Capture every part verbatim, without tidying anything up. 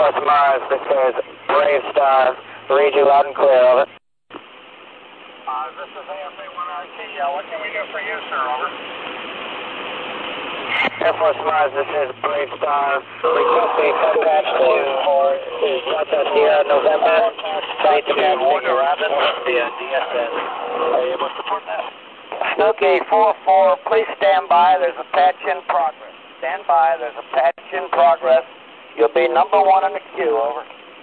Plus Mars, this is Brave Star. Read you loud and clear, over. Uh, this is A F A one R T. Uh, what can we do for you, sir? Over. Air Force Mars, this is Brave Star. Request a contact to Delta Sierra November. Ready to pass Warner Rabbit, the uh, D S N. Are you able to support that? Snooky four four, please stand by. There's a patch in progress. Stand by. There's a patch in progress. You'll be number one in the queue. Over.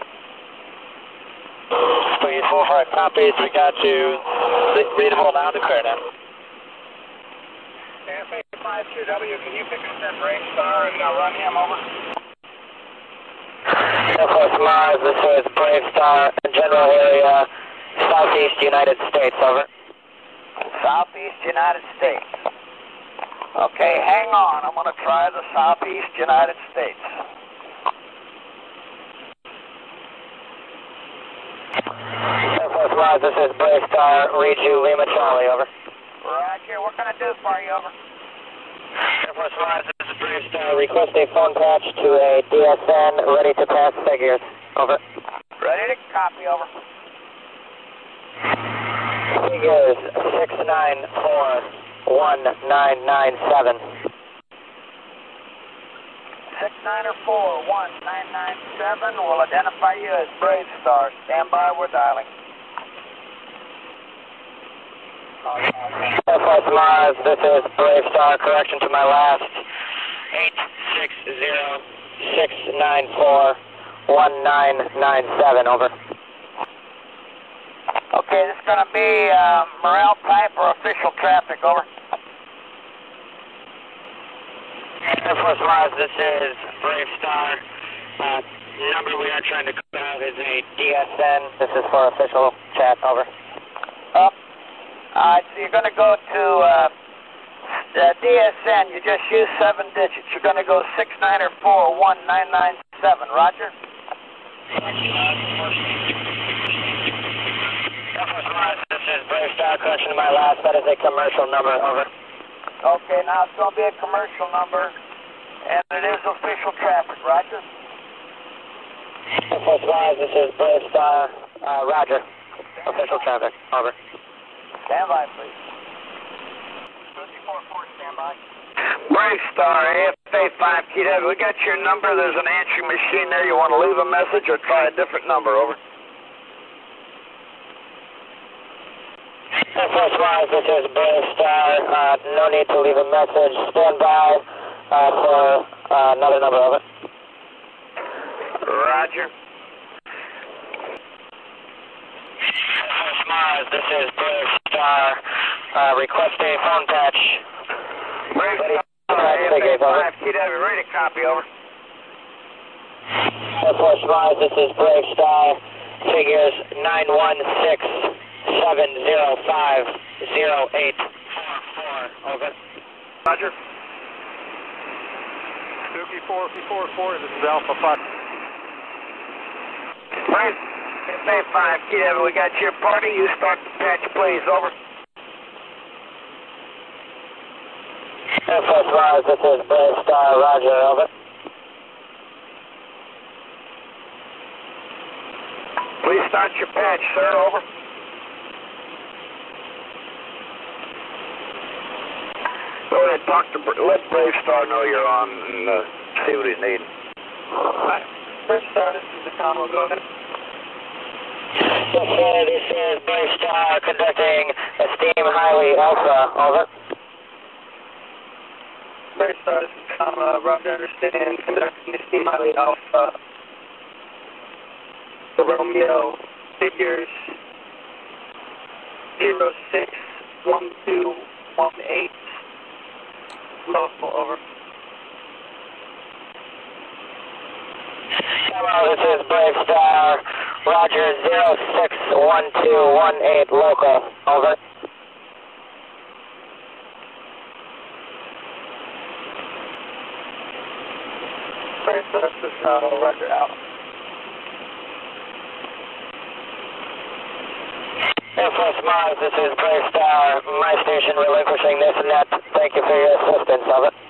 Please, four four, copies. We got you. Readable loud and clear now. F A five two W, can you pick up that Brave Star and uh, run him over? Air Force Mars, this is Brave Star, general area, Southeast United States, over. Southeast United States. Okay, hang on. I'm going to try the Southeast United States. Air Force Mars, this is Brave Star. Read you, Lima Charlie, over. Roger. What can I do for you, over? Air Force Mars, this is Brave Star. Request a phone patch to a D S N, ready to pass figures, over. Ready to copy, over. Figures six nine four one nine nine seven. six nine four one nine nine seven will identify you as Brave Star. Stand by, we're dialing. Air Force Mars, this is Brave Star. Correction to my last. eight six zero six nine four one nine nine seven, over. Okay, this is going to be uh, morale type or official traffic, over. Air Force Mars, this is Brave Star. Uh, number we are trying to cut out is a D S N. This is for official chat, over. Up. Alright, so you're going to go to uh, the D S N. You just use seven digits. You're going to go six nine four one nine nine seven. Roger? Air Force Mars, this is Brave Star. Correction to my last. That is a commercial number, over. Okay, now it's going to be a commercial number, and it is official traffic. Roger? Air Force Mars, this is Brave Star. Uh, Roger. Official traffic, over. Stand by, please. four four, stand by. Brave Star, A F A five T W. We got your number. There's an answering machine there. You want to leave a message or try a different number, over. Air Force Mars, this is Brave Star. Uh, no need to leave a message. Stand by uh, for uh, another number, over. Roger. Air Force Mars, this is Brave Star. Uh, request a phone patch. Brave Star, A F A five T W, ready to copy, over. Air Force Mars, this is Brave Star. Figures nine one six seven zero five zero eight four four, over. Roger. Spooky four four four, this is Alpha five. Brave A F A five T W, we got your party. You start the patch, please, over. Air Force Mars, this is Brave Star. Roger, over. Please start your patch, sir, over. Go ahead, talk to, let Brave Star know you're on and uh, see what he's needing. Hi. Brave Star, this is the combo, go ahead. Yes, sir, this is Brave Star conducting Esteem Highly Alpha, over. Brave Star, this is combo, Roger, understand, conducting Esteem Highly Alpha. The Romeo figures zero six one two one eight. Local, over. Hello, this is Brave Star. Roger, zero six one two one eight, local, over. Brave Star, this is uh, Roger, out. Air Force Mars, this is Brave Star. My station relinquishing this and that. Thank you for your assistance, over.